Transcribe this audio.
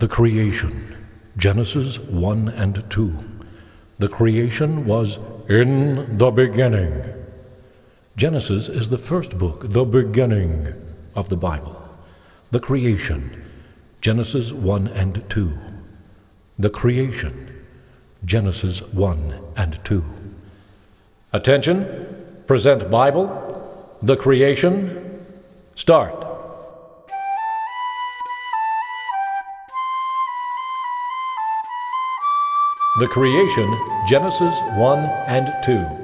The creation, Genesis 1 and 2. The creation was in the beginning. Genesis is the first book, the beginning of the Bible. The creation, Genesis 1 and 2. The creation, Genesis 1 and 2. Attention, present Bible, the creation, start. The creation, Genesis 1 and 2.